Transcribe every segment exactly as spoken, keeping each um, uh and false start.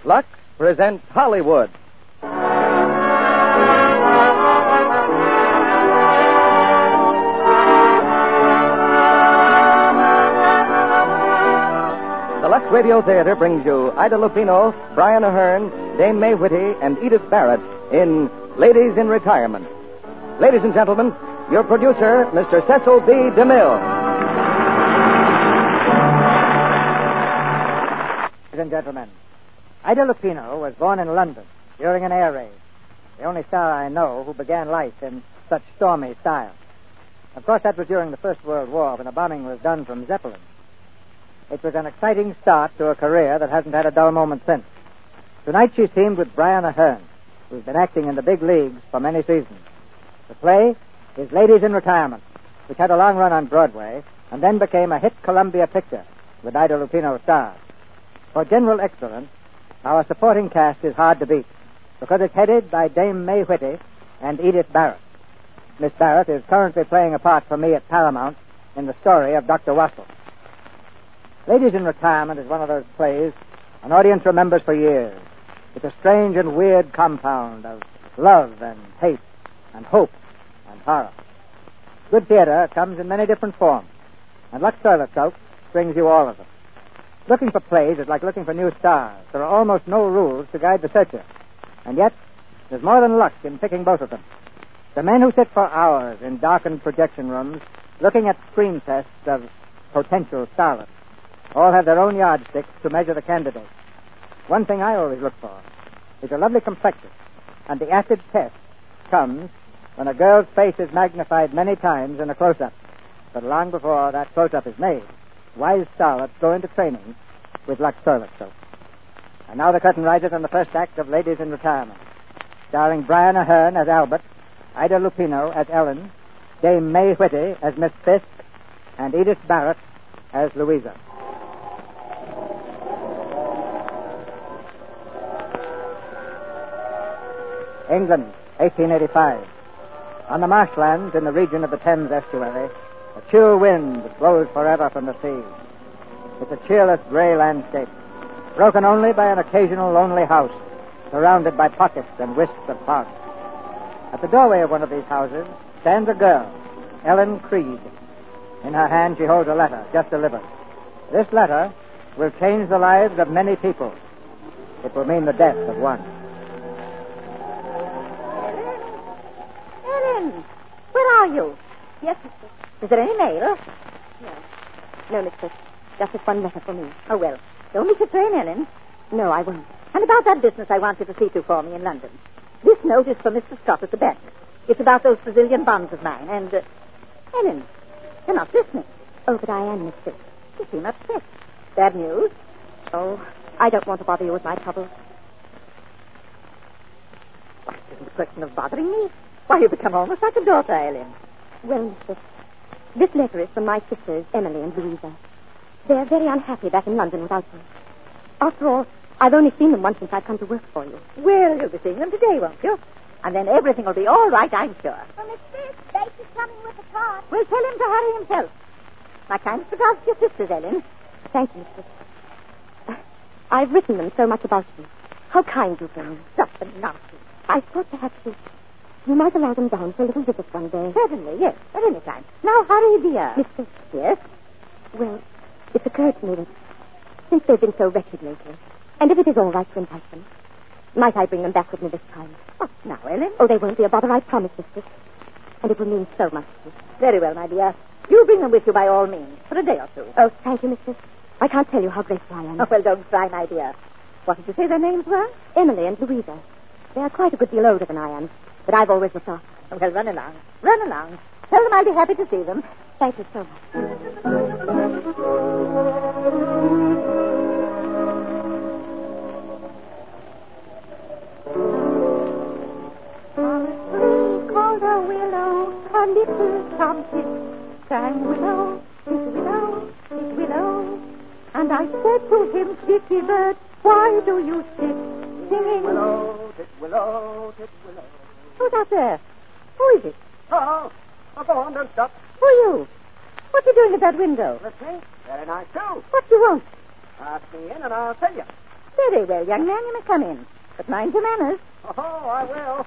Lux presents Hollywood. The Lux Radio Theater brings you Ida Lupino, Brian Ahern, Dame May Whitty, and Edith Barrett in Ladies in Retirement. Ladies and gentlemen, your producer, Mister Cecil B. DeMille. Ladies and gentlemen, Ida Lupino was born in London during an air raid. The only star I know who began life in such stormy style. Of course, that was during the First World War when the bombing was done from Zeppelin. It was an exciting start to a career that hasn't had a dull moment since. Tonight she's teamed with Brian Ahern, who's been acting in the big leagues for many seasons. The play is Ladies in Retirement, which had a long run on Broadway and then became a hit Columbia picture with Ida Lupino stars. For general excellence, our supporting cast is hard to beat because it's headed by Dame May Whitty and Edith Barrett. Miss Barrett is currently playing a part for me at Paramount in the story of Doctor Wassel. Ladies in Retirement is one of those plays an audience remembers for years. It's a strange and weird compound of love and hate and hope and horror. Good theater comes in many different forms, and Lux Toilet Soap brings you all of them. Looking for plays is like looking for new stars. There are almost no rules to guide the searcher. And yet, there's more than luck in picking both of them. The men who sit for hours in darkened projection rooms looking at screen tests of potential starlets all have their own yardsticks to measure the candidates. One thing I always look for is a lovely complexion, and the acid test comes when a girl's face is magnified many times in a close-up. But long before that close-up is made, wise starlets go into training with Lux Toilet Soap. And now the curtain rises on the first act of Ladies in Retirement, starring Brian Ahern as Albert, Ida Lupino as Ellen, Dame May Whitty as Miss Fisk, and Edith Barrett as Louisa. England, eighteen eighty-five. On the marshlands in the region of the Thames estuary, a chill wind blows forever from the sea. It's a cheerless gray landscape, broken only by an occasional lonely house, surrounded by pockets and wisps of fog. At the doorway of one of these houses stands a girl, Ellen Creed. In her hand she holds a letter just delivered. This letter will change the lives of many people. It will mean the death of one. Ellen! Where are you? Yes, mister. Is there any mail? No. No, mister. Just this one letter for me. Oh, well. Don't miss your train, Ellen. No, I won't. And about that business I want you to see to for me in London. This note is for Mister Scott at the bank. It's about those Brazilian bonds of mine, and... Uh... Ellen, you're not listening. Oh, but I am, mister. You seem upset. Bad news? Oh, I don't want to bother you with my troubles. Why, it isn't a question of bothering me. Why, you become almost like a daughter, Ellen. Well, mister, this letter is from my sisters, Emily and Louisa. They're very unhappy back in London without you. After all, I've only seen them once since I've come to work for you. Well, you'll be seeing them today, won't you? And then everything will be all right, I'm sure. Well, Miss Fisk, Bates is coming with the cart. We'll tell him to hurry himself. My kindest regards to your sisters, Ellen. Thank you, mister. Uh, I've written them so much about you. How kind you've been. Stop the nonsense. I thought perhaps you, you might allow them down for a little visit one day. Certainly, yes. At any time. Now, hurry, dear. Mister. Yes? Well, it's occurred to me that since they've been so wretched lately, and if it is all right to invite them, might I bring them back with me this time? What now, Ellen? Oh, they won't be a bother, I promise, mister. And it will mean so much to you. Very well, my dear. You bring them with you by all means, for a day or two. Oh, thank you, mister. I can't tell you how grateful I am. Oh, well, don't cry, my dear. What did you say their names were? Emily and Louisa. They are quite a good deal older than I am, but I've always looked after them. Well, run along. Run along. Tell them I'll be happy to see them. Thank you so much. Called a willow, a little trumpet, sang willow, this willow, this willow. And I said to him, Kitty bird, why do you sit singing? Willow, tit willow, tit willow. Who's out there? Who is it? Oh, oh, go on, don't stop. Who are you? What are you doing at that window? Listening? Very nice, too. What do you want? Ask me in and I'll tell you. Very well, young man, you may come in. But mind your manners. Oh, I will.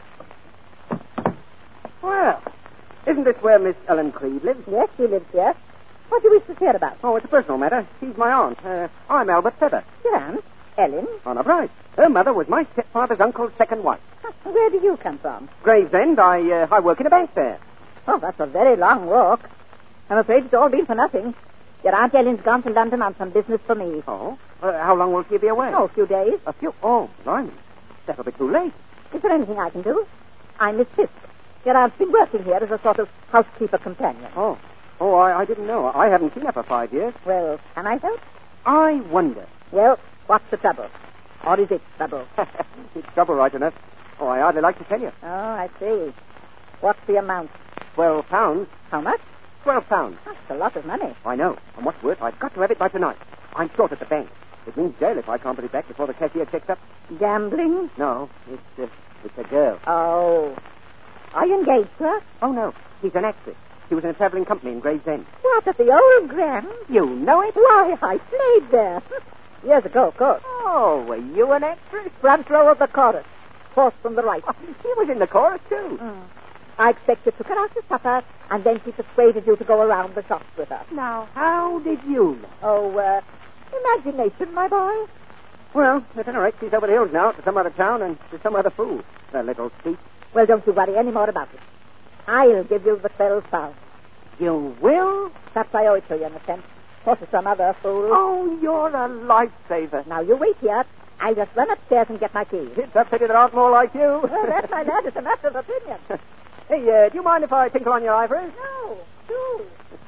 Well, isn't this where Miss Ellen Creed lives? Yes, she lives here. What do you wish to hear about? Oh, it's a personal matter. She's my aunt. Uh, I'm Albert Feather. Your aunt? Ellen? Honor Bright. Her mother was my stepfather's uncle's second wife. Where do you come from? Gravesend. I, uh, I work in a bank there. Oh, that's a very long walk. I'm afraid it's all been for nothing. Your Aunt Ellen's gone to London on some business for me. Oh? Uh, how long will she be away? Oh, a few days. A few? Oh, blimey. That'll be too late. Is there anything I can do? I'm Miss Fisk. Your aunt's been working here as a sort of housekeeper companion. Oh. Oh, I, I didn't know. I haven't seen her for five years. Well, can I help? I wonder. Well, what's the trouble? Or is it trouble? It's trouble, right enough. Oh, I hardly like to tell you. Oh, I see. What's the amount? Twelve pounds. How much? Twelve pounds. That's a lot of money. I know. And what's worse, I've got to have it by tonight. I'm short at the bank. It means jail if I can't put it back before the cashier checks up. Gambling? No, it's, uh, it's a girl. Oh. Are you engaged to her? Oh, no. She's an actress. She was in a traveling company in Gravesend. What, at the old Grand? You know it? Why, I played there. Years ago, of course. Oh, were you an actress? Front row of the chorus. Fourth from the right. Oh, she was in the chorus, too. Mm. I expect you took her out to supper, and then she persuaded you to go around the shops with her. Now, how did you know? Oh, uh, imagination, my boy. Well, at any rate, she's over the hills now to some other town and to some other fool. The little thief. Well, don't you worry any more about it. I'll give you the twelve pounds. You will? Perhaps I owe it to you in a sense. Or to some other fool. Oh, you're a lifesaver. Now, you wait here. I'll just run upstairs and get my keys. It's a pity there aren't more like you. Well, that, my lad, is a matter of opinion. Hey, uh, do you mind if I tinkle on your ivories? No, do.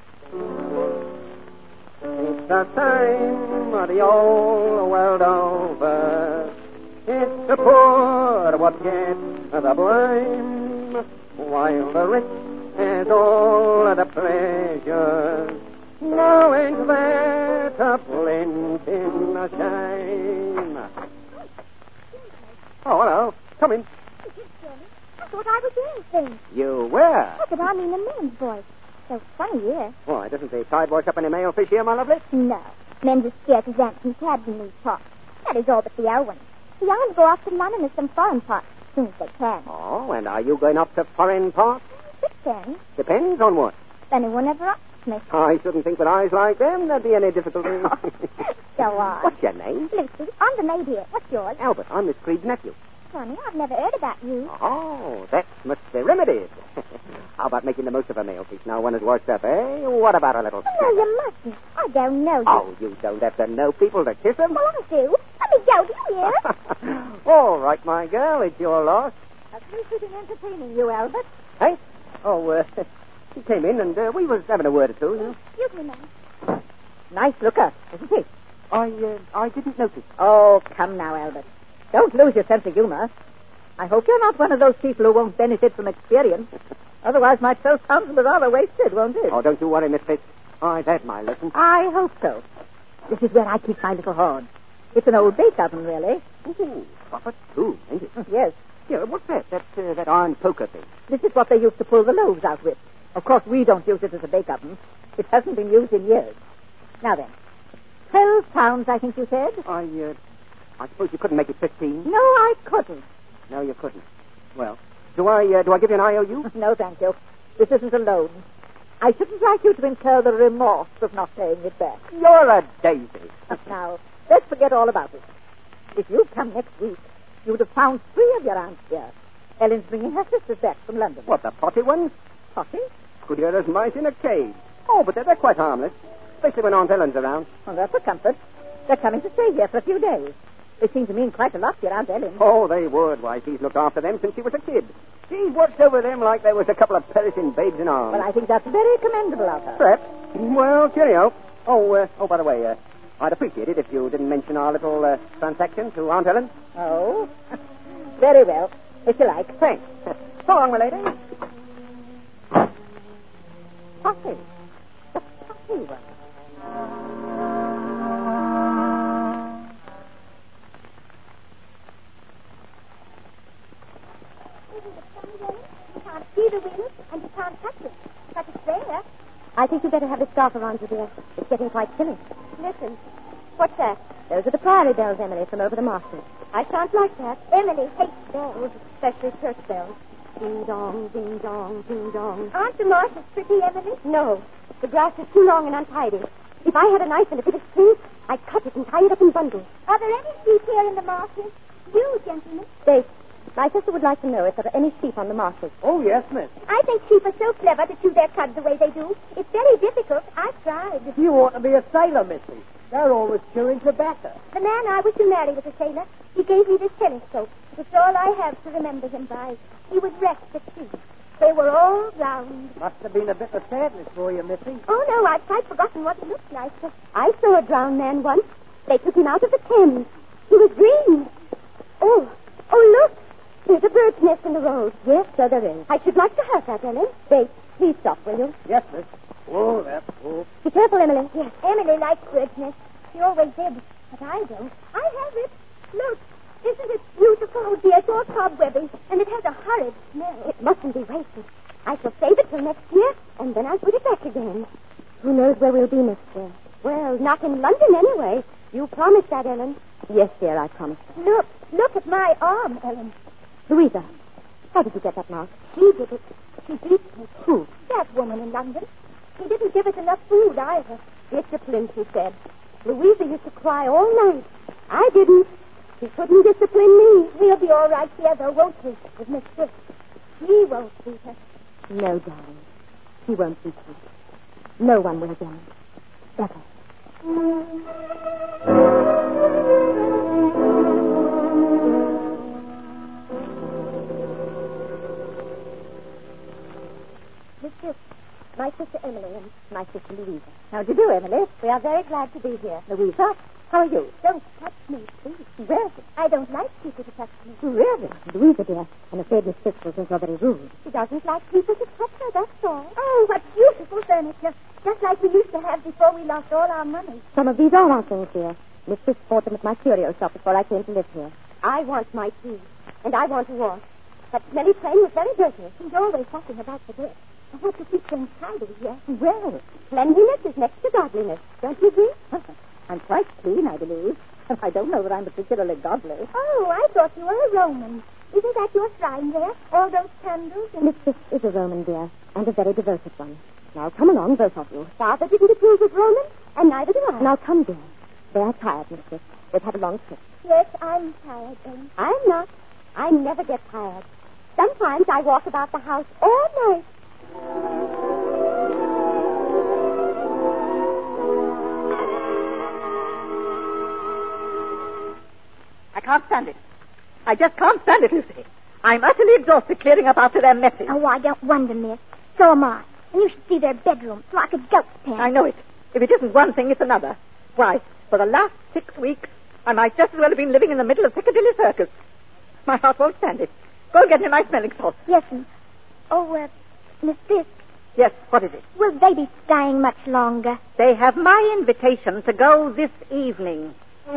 It's the same of the old world over. It's the poor what get the blame, while the rich has all the pleasures. Now ain't that a plenty a shame? Oh, hello. Come in. I thought I was hearing things. You were? What did I mean the men's voice? So funny here. Why, doesn't the tide wash up any male fish here, my lovely? No. Men just scarce as ants and crabs in these parts. That is all but the old ones. The young ones go off to London and some foreign parts as soon as they can. Oh, and are you going up to foreign parts? Depends. Depends on what? Anyone ever asks me. I shouldn't think with eyes like them there'd be any difficulty. Go on. What's your name? Lucy. I'm the maid here. What's yours? Albert. I'm Miss Creed's nephew. Funny, I've never heard about you. Oh, that must be remedied. How about making the most of a male fish now one is washed up, eh? What about a little... No, you mustn't. I don't know you. Oh, you don't have to know people to kiss them. Well, I do. Let me go. Do you hear? All right, my girl. It's your loss. At least we've been entertaining you, Albert. Hey? Oh, uh, he came in and uh, we was having a word or two. You know? Excuse me, ma'am. Nice looker, isn't he? I, uh, I didn't notice. Oh, come now, Albert. Don't lose your sense of humor. I hope you're not one of those people who won't benefit from experience. Otherwise, my twelve pounds will be rather wasted, won't it? Oh, don't you worry, Miss Fisk. I've had my lesson. I hope so. This is where I keep my little hoard. It's an old bake oven, really. Ooh, proper too, ain't it? Yes. Yeah, what's that? That, uh, that iron poker thing. This is what they used to pull the loaves out with. Of course, we don't use it as a bake oven. It hasn't been used in years. Now then, twelve pounds, I think you said? I, uh, I suppose you couldn't make it fifteen? No, I couldn't. No, you couldn't. Well, do I, uh, do I give you an I O U? No, thank you. This isn't a loan. I shouldn't like you to incur the remorse of not paying it back. You're a daisy. Now, let's forget all about it. If you'd come next week, you would have found three of your aunts here. Ellen's bringing her sisters back from London. What, the potty ones? Potty? Could hear as mice in a cage. Oh, but they're, they're quite harmless. Especially when Aunt Ellen's around. Well, that's a comfort. They're coming to stay here for a few days. They seem to mean quite a lot to your Aunt Ellen. Oh, they would. Why, she's looked after them since she was a kid. She's watched over them like they was a couple of perishing babes in arms. Well, I think that's very commendable of her. Perhaps. Well, cheerio. Oh, uh, oh, by the way, uh, I'd appreciate it if you didn't mention our little uh, transaction to Aunt Ellen. Oh? Very well. If you like. Thanks. So long, my lady. Potty. The potty one. You can't see the wind, and you can't touch it. But it's there. I think you'd better have a scarf around you, dear. It's getting quite chilly. Listen. What's that? Those are the prairie bells, Emily, from over the marshes. I shan't like that. Emily hates bells. Especially church bells. Ding-dong, ding-dong, ding-dong. Aren't the marshes pretty, Emily? No. The grass is too long and untidy. If I had a knife and a bit of string, I'd cut it and tie it up in bundles. Are there any sheep here in the marshes? You, gentlemen. They... My sister would like to know if there are any sheep on the marshes. Oh, yes, miss. I think sheep are so clever to chew their cud the way they do. It's very difficult. I've tried. You ought to be a sailor, missy. They're always chewing tobacco. The man I was to marry was a sailor. He gave me this telescope. It's all I have to remember him by. He was wrecked at sea. They were all drowned. Must have been a bit of sadness for you, missy. Oh, no, I've quite forgotten what he looked like. I saw a drowned man once. They took him out of the Thames. He was green. Oh, oh, look. There's a bird's nest in the road. Yes, so there is. I should like to have that, Ellen. Wait, please stop, will you? Yes, miss. Oh, that's cool. Be careful, Emily. Yes, Emily likes bird's nests. She always did, but I don't. I have it. Look, isn't it beautiful? Oh, dear, it's all cobwebby, and it has a horrid smell. It mustn't be wasted. I shall save it till next year, and then I'll put it back again. Who knows where we'll be next year? Well, not in London anyway. You promised that, Ellen. Yes, dear, I promised that. Look, look at my arm, Ellen. Louisa, how did you get that mark? She did it. She beat me. Who? That woman in London. She didn't give us enough food either. Discipline, she said. Louisa used to cry all night. I didn't. She couldn't discipline me. We'll be all right here, though, won't we, with Miss Swift? He won't beat us. No, darling. He won't beat you. No one will again. Ever. Miss Swift, my sister Emily and My sister Louisa. how do you do, Emily? We are very glad to be here. Louisa, how are you? Don't touch me, please. Really? I don't like people to touch me. Really? Louisa, dear, I'm afraid Miss Fitz will think you're very rude. She doesn't like people to touch her, that's all. Oh, what beautiful furniture. Just like we used to have before we lost all our money. Some of these are our things, dear. Miss Fitz bought them at my curio shop before I came to live here. I want my tea, and I want to wash. That smelly plane was very dirty. She's always talking about the dirt. I hope to keep things tidy here. Well, cleanliness is next to godliness. Don't you agree? I'm quite clean, I believe. I don't know that I'm particularly godly. Oh, I thought you were a Roman. Isn't that your shrine there? All those candles and... Miss Fitz is a Roman, dear, and a very devoted one. Now, come along, both of you. Father didn't approve of Roman, and neither do I. Now, come, dear. They are tired, Miss Fitz. They've had a long trip. Yes, I'm tired, Ellen. I'm not. I never get tired. Sometimes I walk about the house all night. I can't stand it. I just can't stand it, Lucy. I'm utterly exhausted clearing up after their messes. Oh, I don't wonder, miss. So am I. And you should see their bedroom. It's like a goat's pen. I know it. If it isn't one thing, it's another. Why, for the last six weeks, I might just as well have been living in the middle of Piccadilly Circus. My heart won't stand it. Go and get me my smelling salts. Yes, and... Oh, uh, Miss Fisk, Yes, what is it? will they be staying much longer? They have my invitation to go this evening.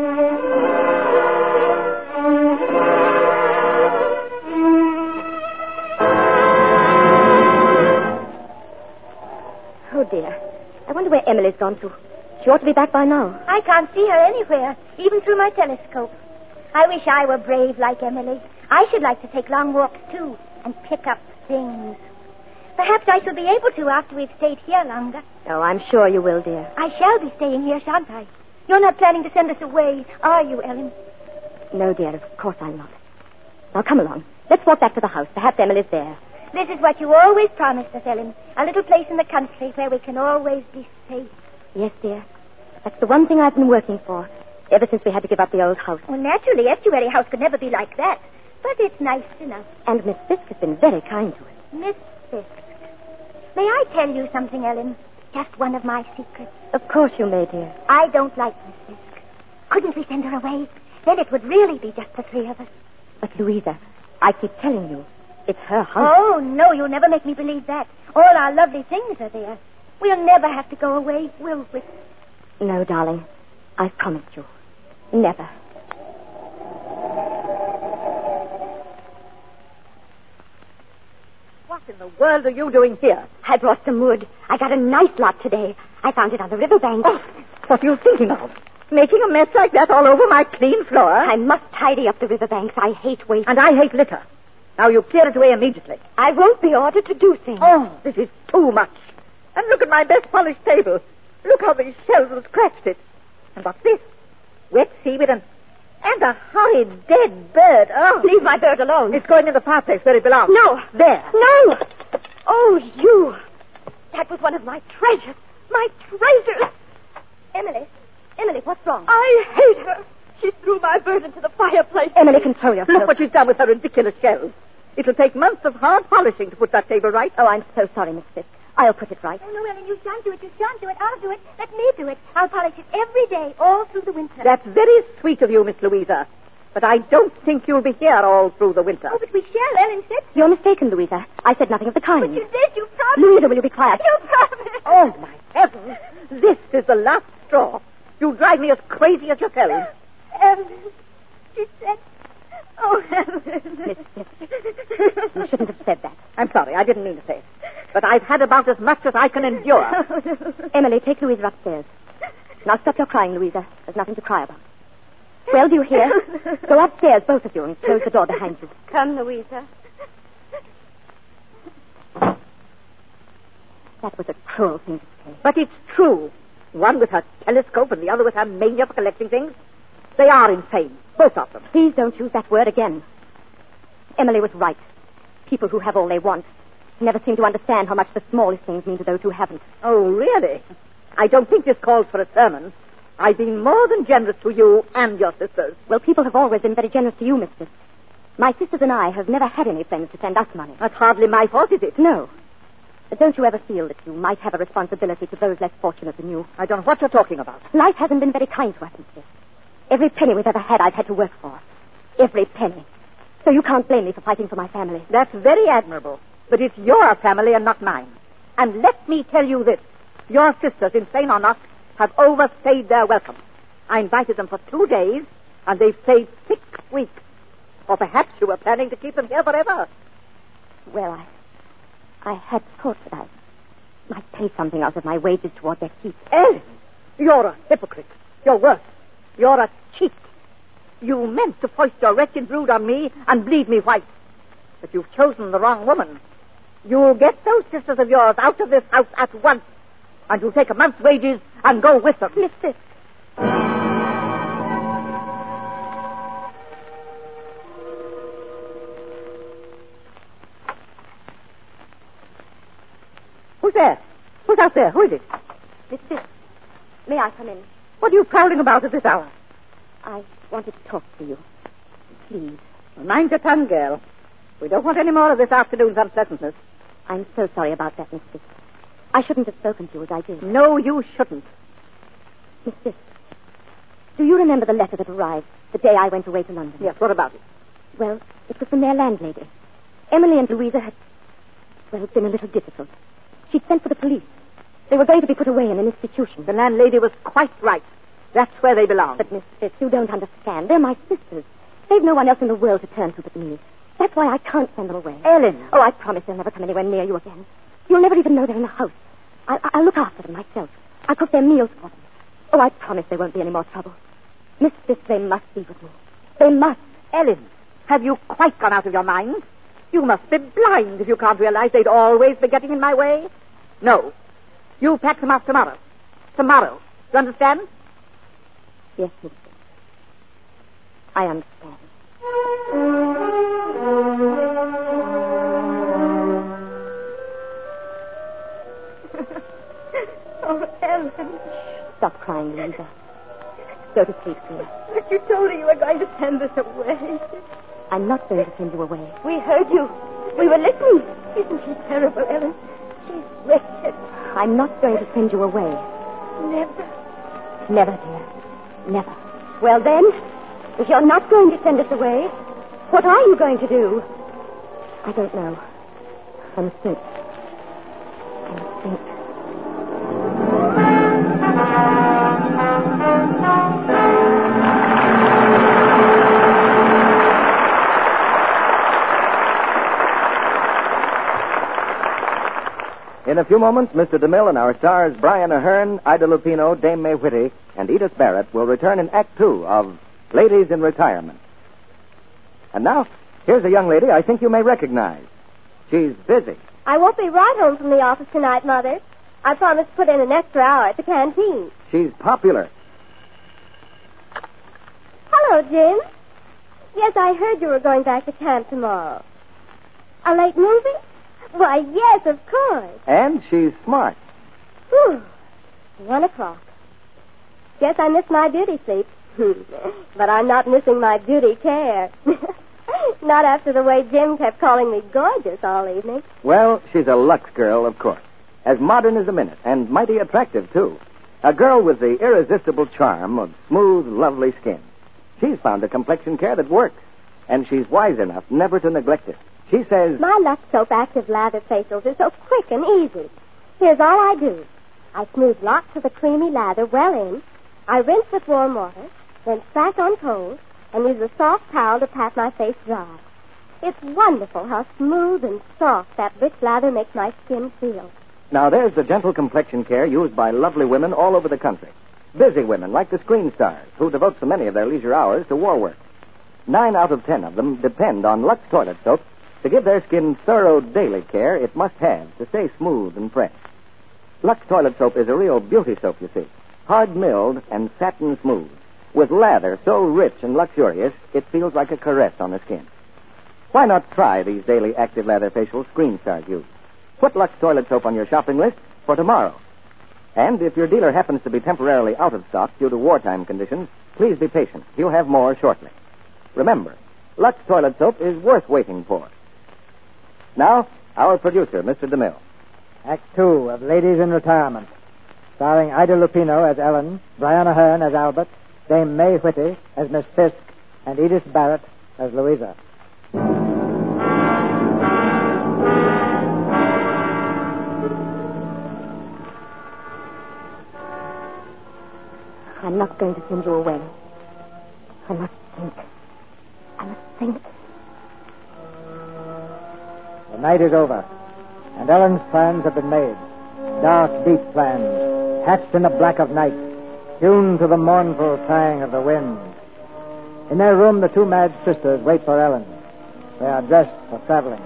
Oh, dear. I wonder where Emily's gone to. She ought to be back by now. I can't see her anywhere, even through my telescope. I wish I were brave like Emily. I should like to take long walks, too, and pick up things. Perhaps I shall be able to after we've stayed here longer. Oh, I'm sure you will, dear. I shall be staying here, shan't I? You're not planning to send us away, are you, Ellen? No, dear, of course I'm not. Now, come along. Let's walk back to the house. Perhaps Emily's there. This is what you always promised us, Ellen. A little place in the country where we can always be safe. Yes, dear. That's the one thing I've been working for, ever since we had to give up the old house. Well, naturally, Estuary House could never be like that. But it's nice enough. And Miss Fisk has been very kind to us. Miss Fisk. May I tell you something, Ellen? Just one of my secrets. Of course you may, dear. I don't like Miss Fisk. Couldn't we send her away? Then it would really be just the three of us. But, Louisa, I keep telling you, it's her house. Oh, no, you'll never make me believe that. All our lovely things are there. We'll never have to go away, will we? No, darling. I've promised you. Never. What in the world are you doing here? I brought some wood. I got a nice lot today. I found it on the riverbank. Oh, what are you thinking of? Making a mess like that all over my clean floor. I must tidy up the riverbanks. I hate waste. And I hate litter. Now you clear it away immediately. I won't be ordered to do things. Oh, this is too much. And look at my best polished table. Look how these shells have scratched it. And what's this? Wet seaweed and... And a horrid dead bird. Oh. Leave my bird alone. It's going in the fireplace where it belongs. No. There. No. Oh, you. That was one of my treasures. My treasures. Emily. Emily, what's wrong? I hate her. She threw my bird into the fireplace. Emily, control yourself. Look what she's done with her ridiculous shells. It'll take months of hard polishing to put that table right. Oh, I'm so sorry, Miss Fisk. I'll put it right. Oh, no, Ellen, you shan't do it. You shan't do it. I'll do it. Let me do it. I'll polish it every day, all through the winter. That's very sweet of you, Miss Louisa. But I don't think you'll be here all through the winter. Oh, but we shall, Ellen said. You're mistaken, Louisa. I said nothing of the kind. But you did. You promised. Louisa, will you be quiet? You promised. Oh, my heavens. This is the last straw. You drive me as crazy as yourself. Ellen, she said... Oh, Ellen. Miss Fisk, you shouldn't have said that. I'm sorry. I didn't mean to say it. But I've had about as much as I can endure. Emily, take Louisa upstairs. Now stop your crying, Louisa. There's nothing to cry about. Well, do you hear? Go upstairs, both of you, and close the door behind you. Come, Louisa. That was a cruel thing to say. But it's true. One with her telescope and the other with her mania for collecting things. They are insane, both of them. Please don't use that word again. Emily was right. People who have all they want never seem to understand how much the smallest things mean to those who haven't. Oh, really? I don't think this calls for a sermon. I've been more than generous to you and your sisters. Well, people have always been very generous to you, Mistress. My sisters and I have never had any friends to send us money. That's hardly my fault, is it? No. But don't you ever feel that you might have a responsibility to those less fortunate than you? I don't know what you're talking about. Life hasn't been very kind to us, Mistress. Every penny we've ever had, I've had to work for. Every penny. So you can't blame me for fighting for my family. That's very admirable. But it's your family and not mine. And let me tell you this. Your sisters, insane or not, have overstayed their welcome. I invited them for two days, and they've stayed six weeks. Or perhaps you were planning to keep them here forever. Well, I... I had thought that I might pay something out of my wages toward their keep. Ellen, you're a hypocrite. You're worse. You're a cheat. You meant to foist your wretched brood on me and bleed me white. But you've chosen the wrong woman. You'll get those sisters of yours out of this house at once. And you'll take a month's wages and go with them. Miss Fisk. Who's there? Who's out there? Who is it? Miss Fisk, may I come in? What are you prowling about at this hour? I wanted to talk to you. Please. Well, mind your tongue, girl. We don't want any more of this afternoon's unpleasantness. I'm so sorry about that, Miss Fisk. I shouldn't have spoken to you as I did. No, you shouldn't. Miss Fisk, do you remember the letter that arrived the day I went away to London? Yes, what about it? Well, it was from their landlady. Emily and Louisa had, well, been a little difficult. She'd sent for the police. They were going to be put away in an institution. The landlady was quite right. That's where they belong. But, Miss Fisk, you don't understand. They're my sisters. They've no one else in the world to turn to but me. That's why I can't send them away. Ellen. Oh, I promise they'll never come anywhere near you again. You'll never even know they're in the house. I'll, I'll look after them myself. I'll cook their meals for them. Oh, I promise there won't be any more trouble. Miss Fisk, they must be with me. They must. Ellen, have you quite gone out of your mind? You must be blind if you can't realize they'd always be getting in my way. No. You pack them up tomorrow. Tomorrow. You understand? Yes, Miss Fisk. I understand. Oh, Ellen. Stop crying, Louisa. Go to sleep, dear. But you told her you were going to send us away. I'm not going to send you away. We heard you. We were listening. Isn't she terrible, Ellen? She's wretched. I'm not going to send you away. Never. Never, dear. Never. Well, then, if you're not going to send us away, what are you going to do? I don't know. I must think. I must think. In a few moments, Mister DeMille and our stars Brian Ahern, Ida Lupino, Dame May Whitty and Edith Barrett will return in Act Two of Ladies in Retirement. And now, here's a young lady I think you may recognize. She's busy. I won't be right home from the office tonight, Mother. I promised to put in an extra hour at the canteen. She's popular. Hello, Jim. Yes, I heard you were going back to camp tomorrow. A late movie? Why, yes, of course. And she's smart. Whew. One o'clock. Guess I missed my beauty sleep. But I'm not missing my beauty care. Not after the way Jim kept calling me gorgeous all evening. Well, she's a Lux girl, of course. As modern as a minute, and mighty attractive, too. A girl with the irresistible charm of smooth, lovely skin. She's found a complexion care that works, and she's wise enough never to neglect it. She says, my Lux Soap Active Lather facials are so quick and easy. Here's all I do. I smooth lots of the creamy lather well in. I rinse with warm water, then splash on cold, and use a soft towel to pat my face dry. It's wonderful how smooth and soft that rich lather makes my skin feel. Now, there's the gentle complexion care used by lovely women all over the country. Busy women like the screen stars, who devote so many of their leisure hours to war work. Nine out of ten of them depend on Lux toilet soap to give their skin thorough daily care it must have to stay smooth and fresh. Lux toilet soap is a real beauty soap, you see. Hard-milled and satin smooth, with lather so rich and luxurious it feels like a caress on the skin. Why not try these daily active lather facials screen stars use? Put Lux toilet soap on your shopping list for tomorrow. And if your dealer happens to be temporarily out of stock due to wartime conditions, please be patient. He'll have more shortly. Remember, Lux toilet soap is worth waiting for. Now, our producer, Mister DeMille. Act Two of Ladies in Retirement, starring Ida Lupino as Ellen, Brian Ahern as Albert, Dame May Whitty as Miss Fisk, and Edith Barrett as Louisa. I'm not going to send you away. I must think. I must think. The night is over, and Ellen's plans have been made. Dark, deep plans, hatched in the black of night, tuned to the mournful tang of the wind. In their room, the two mad sisters wait for Ellen. They are dressed for traveling.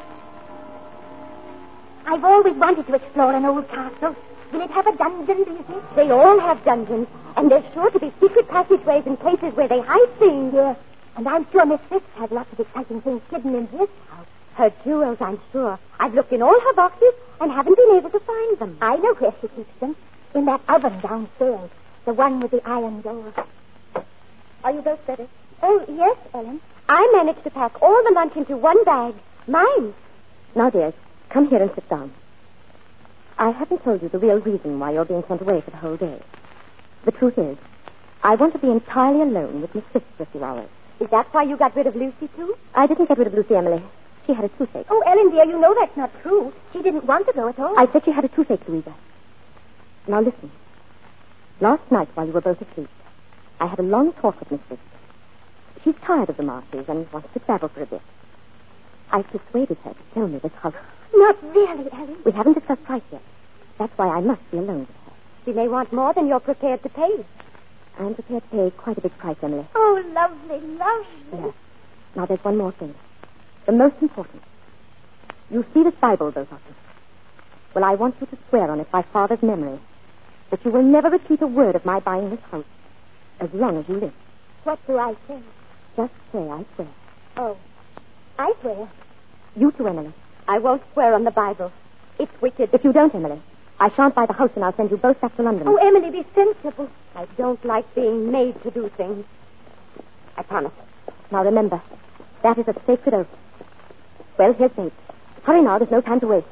I've always wanted to explore an old castle. Will it have a dungeon, do you think? They all have dungeons, and there's sure to be secret passageways and places where they hide things. Yes, and I'm sure Miss Fisk has lots of exciting things hidden in this house. Her jewels, I'm sure. I've looked in all her boxes and haven't been able to find them. I know where she keeps them. In that oven downstairs. The one with the iron door. Are you both ready? Oh, yes, Ellen. I managed to pack all the lunch into one bag. Mine. Now, dears, come here and sit down. I haven't told you the real reason why you're being sent away for the whole day. The truth is, I want to be entirely alone with Miss Fisk for a few hours. Is that why you got rid of Lucy, too? I didn't get rid of Lucy, Emily. She had a toothache. Oh, Ellen, dear, you know that's not true. She didn't want to go at all. I said she had a toothache, Louisa. Now, listen. Last night, while you were both asleep, I had a long talk with Miss Fisk. She's tired of the marshes and wants to travel for a bit. I've persuaded her to sell me this house. Not really, Ellen. We haven't discussed price yet. That's why I must be alone with her. She may want more than you're prepared to pay. I'm prepared to pay quite a big price, Emily. Oh, lovely, lovely. Yes. Now, there's one more thing. The most important. You see this Bible, both of you. Well, I want you to swear on it by Father's memory that you will never repeat a word of my buying this house as long as you live. What do I say? Just say I swear. Oh, I swear. You too, Emily. I won't swear on the Bible. It's wicked. If you don't, Emily, I shan't buy the house and I'll send you both back to London. Oh, Emily, be sensible. I don't like being made to do things. I promise. Now, remember, that is a sacred oath. Well, here's Babe. Hurry now, there's no time to waste.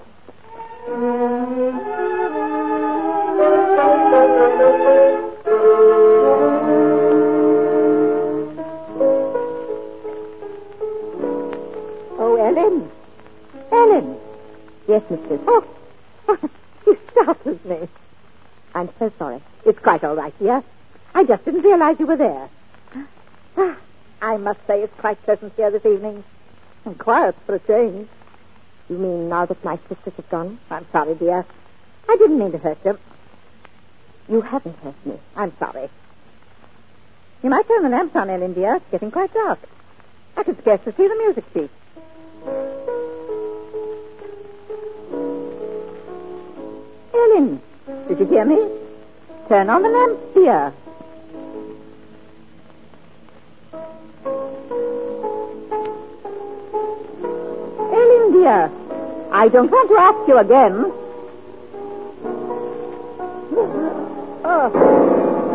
Oh, Ellen. Ellen. Yes, mistress. Oh, you startled me. I'm so sorry. It's quite all right, dear. I just didn't realize you were there. I must say it's quite pleasant here this evening. And quiet for a change. You mean now that my sisters have gone? I'm sorry, dear. I didn't mean to hurt you. You haven't hurt me. I'm sorry. You might turn the lamps on, Ellen, dear. It's getting quite dark. I can scarcely see the music sheet. Ellen, did you hear me? Turn on the lamps, dear. Ellen, dear, I don't want to ask you again. Oh.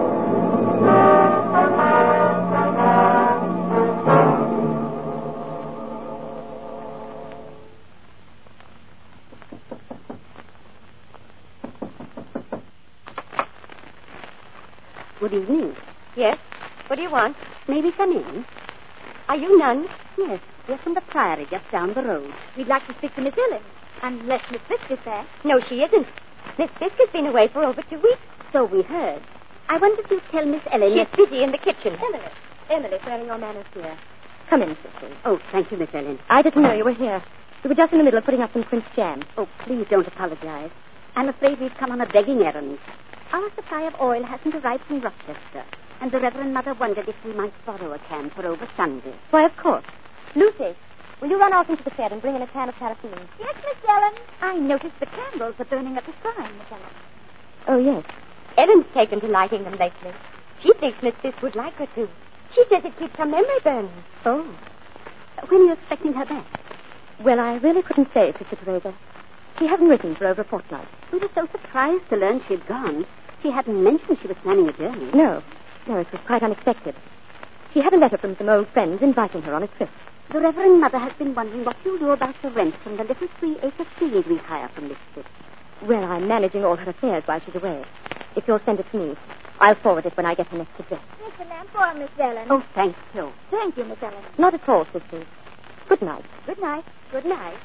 Good evening. Yes? What do you want? May we come in? Are you nuns? Yes, we're from the Priory just down the road. We'd like to speak to Miss Ellen. Unless Miss Fisk is there. No, she isn't. Miss Fisk has been away for over two weeks. So we heard. I wonder if you'd tell Miss Ellen... She's that... busy in the kitchen. Emily. Emily, where are your manners, dear? Come in, sister. Oh, thank you, Miss Ellen. I didn't know you were here. We were just in the middle of putting up some Prince jam. Oh, please don't apologize. I'm afraid we've come on a begging errand. Our supply of oil hasn't arrived from Rochester, and the Reverend Mother wondered if we might borrow a can for over Sunday. Why, of course. Lucy, will you run off into the shed and bring in a can of paraffin? Yes, Miss Ellen. I noticed the candles are burning at the shrine, Miss Ellen. Oh, yes. Ellen's taken to lighting them lately. She thinks Miss Fisk would like her to. She says it keeps her memory burning. Oh. When are you expecting her back? Well, I really couldn't say, Sister Teresa. She hasn't written for over a fortnight. We were so surprised to learn she'd gone. She hadn't mentioned she was planning a journey. No. No, it was quite unexpected. She had a letter from some old friends inviting her on a trip. The Reverend Mother has been wondering what you'll do about the rent from the little three-acre field we hire from Miss Fisk. Well, I'm managing all her affairs while she's away. If you'll send it to me, I'll forward it when I get her next address. Here's the lamp for Miss Ellen. Oh, thank you. Thank you, Miss Ellen. Not at all, sisters. Good night. Good night. Good night.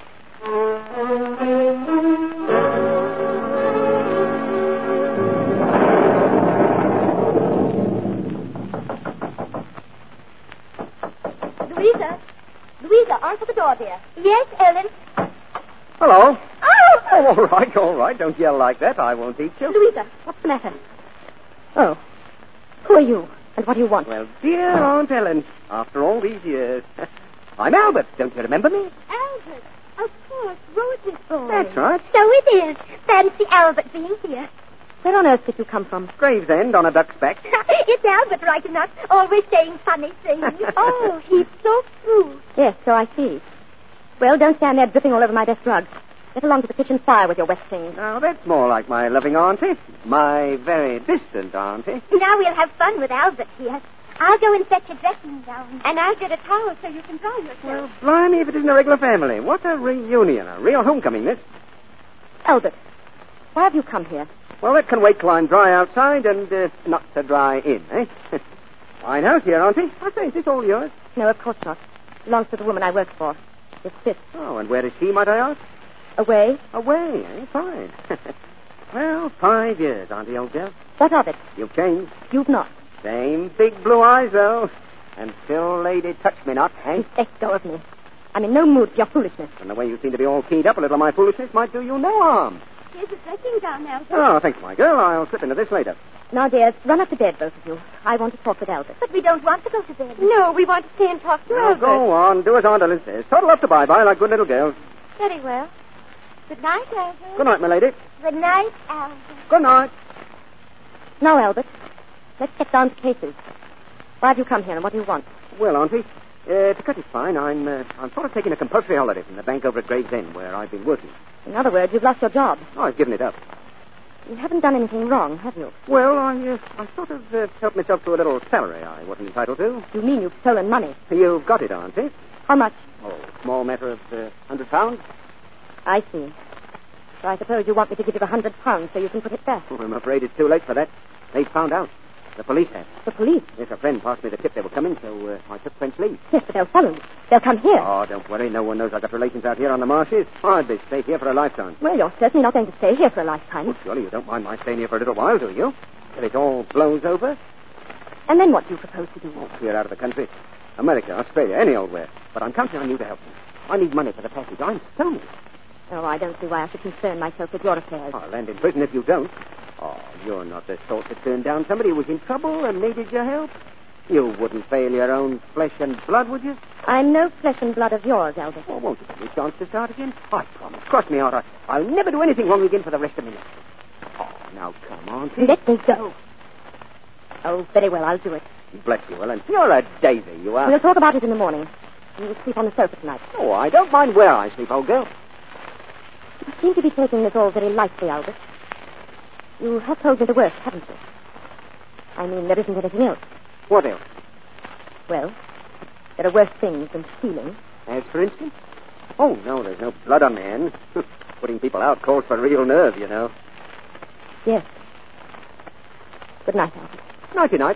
Louisa. Louisa, answer the door, dear. Yes, Ellen. Hello. Oh! Oh, all right, all right. Don't yell like that. I won't eat you. Louisa, what's the matter? Oh. Who are you, and what do you want? Well, dear Aunt Ellen, after all these years, I'm Albert. Don't you remember me? Albert. Of course, Rose's boy. That's right. So it is. Fancy Albert being here. Where on earth did you come from? Gravesend on a duck's back. It's Albert right enough, always saying funny things. Oh, he's so crude. Yes, so I see. Well, don't stand there dripping all over my desk rug. Get along to the kitchen fire with your wet things. Now, that's more like my loving auntie. My very distant auntie. Now we'll have fun with Albert here. I'll go and fetch a dressing gown. And I'll get a towel so you can dry yourself. Well, blimey, if it isn't a regular family. What a reunion. A real homecoming, this. Albert, why have you come here? Well, that can wait till I'm dry outside and uh, not to dry in, eh? Fine house here, auntie. I say, is this all yours? No, of course not. Belongs to the woman I work for. It's Fisk. Oh, and where is she, might I ask? Away. Away, eh? Fine. Well, five years, auntie, old girl. What of it? You've changed. You've not. Same big blue eyes, though. And still, lady, touch me not, eh? Let go of me. I'm in no mood for your foolishness. And the way you seem to be all keyed up, a little of my foolishness might do you no harm. Here's a dressing gown, Albert. Oh, thanks, my girl. I'll slip into this later. Now, dears, run up to bed, both of you. I want to talk with Albert. But we don't want to go to bed. No, we want to stay and talk to Now, Albert. go on. Do as Aunt Ellen says. Toddle up to bye-bye like good little girls. Very well. Good night, Albert. Good night, my lady. Good night, Albert. Good night. Now, Albert, let's get down to cases. Why have you come here, and what do you want? Well, auntie, uh, to cut it fine, I'm uh, I'm sort of taking a compulsory holiday from the bank over at Gravesend, where I've been working. In other words, you've lost your job. Oh, I've given it up. You haven't done anything wrong, have you? Well, I uh, I sort of uh, helped myself to a little salary I wasn't entitled to. You mean you've stolen money? You've got it, auntie. How much? Oh, small matter of uh, hundred pounds. I see. So I suppose you want me to give you a hundred pounds so you can put it back. Oh, I'm afraid it's too late for that. They've found out. The police have. The police? Yes, a friend passed me the tip they were coming, so uh, I took French leave. Yes, but they'll follow you. They'll come here. Oh, don't worry. No one knows I've got relations out here on the marshes. I'd be safe here for a lifetime. Well, you're certainly not going to stay here for a lifetime. Well, surely you don't mind my staying here for a little while, do you? Till it all blows over? And then what do you propose to do? Oh, clear out of the country. America, Australia, any old where. But I'm counting on you to help me. I need money for the passage. I'm stoned. Oh, I don't see why I should concern myself with your affairs. I'll land in prison if you don't. Oh, you're not the sort to turn down somebody who was in trouble and needed your help. You wouldn't fail your own flesh and blood, would you? I'm no flesh and blood of yours, Albert. Oh, won't you give me a chance to start again? I promise. Cross me out. I- I'll never do anything wrong again for the rest of my life. Oh, now come on, please. Let me go. Oh, very well, I'll do it. Bless you, Ellen. You're a daisy, you are. We'll talk about it in the morning. You will sleep on the sofa tonight. Oh, I don't mind where I sleep, old girl. You seem to be taking this all very lightly, Albert. You have told me the worst, haven't you? I mean, there isn't anything else. What else? Well, there are worse things than stealing. As for instance? Oh, no, there's no blood on my hands. Putting people out calls for real nerve, you know. Yes. Good night, Albert. Nighty-night.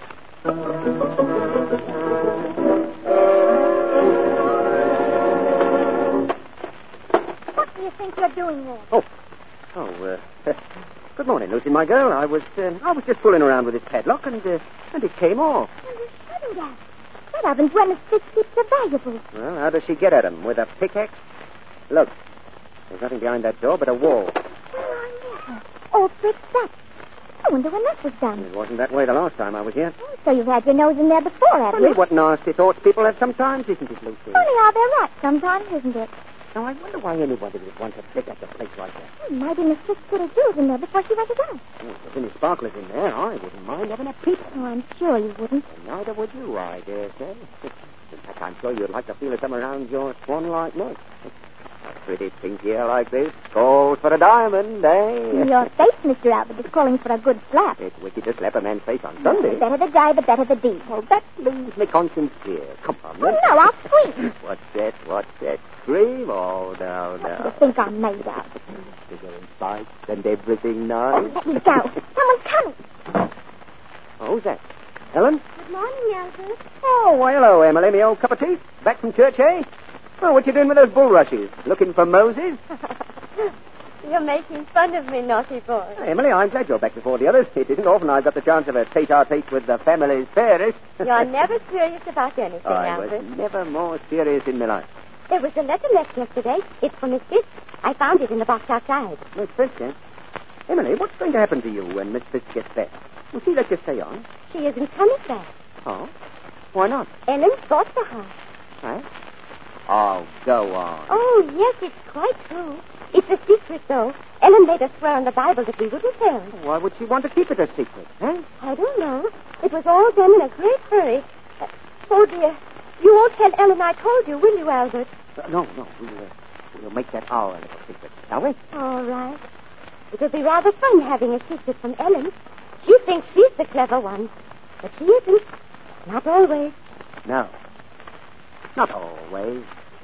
What do you think you're doing there? Oh. Oh, uh... Good morning, Lucy, my girl. I was, uh, I was just fooling around with this padlock, and, uh, and it came off. Well, you shouldn't have. That oven's one of six keeps are valuable. Well, how does she get at him? With a pickaxe? Look, there's nothing behind that door but a wall. Well, I never. All bricked up. I wonder when that was done. It wasn't that way the last time I was here. Oh, so you've had your nose in there before, haven't Funny you? what nasty thoughts people have sometimes, isn't it, Lucy? Funny how they're right sometimes, isn't it? Now, I wonder why anybody would want to pick up a place like that. Hmm, maybe Mistress put her jewels in there before she went out. Oh, if there's any sparklers in there, I wouldn't mind having a peep. Oh, I'm sure you wouldn't. And neither would you, I dare say. In fact, I'm sure you'd like to feel some around your swan-like neck. A pretty pink hair like this calls for a diamond, eh? Your face, Mister Albert, is calling for a good slap. It's wicked to slap a man's face on Sunday. The better the guy, the better the deed. Well, that leaves me conscience clear. Come on, Oh, then. no, I'll scream. What's that? What's that? Scream? Oh, no, What do you no. think I'm made of? Sugar and spice and everything Oh, nice. let me go. Someone's coming. Oh, who's that? Ellen? Good morning, Albert. Oh, well, hello, Emily, me old cup of tea. Back from church, eh? Oh, what you doing with those bulrushes? Looking for Moses? You're making fun of me, naughty boy. Hey, Emily, I'm glad you're back before the others. It isn't often I've got the chance of a tete-a-tete with the family's fairest. You're never serious about anything, I Albert. was never more serious in my life. There was a letter left yesterday. It's from Miss Fisk. I found it in the box outside. Miss Fisk, eh? Emily, what's going to happen to you when Miss Fisk gets back? Will she let you stay on? She isn't coming back. Oh? Why not? Ellen's bought the house. Eh? Oh, go on. Oh, yes, it's quite true. It's a secret, though. Ellen made us swear on the Bible that we wouldn't tell. Why would she want to keep it a secret, eh? I don't know. It was all done in a great hurry. Uh, oh, dear. You won't tell Ellen I told you, will you, Albert? Uh, no, no, we'll, uh, we'll make that our little secret, shall we? All right. It'll be rather fun having a secret from Ellen. She thinks she's the clever one. But she isn't. Not always. No. Not always.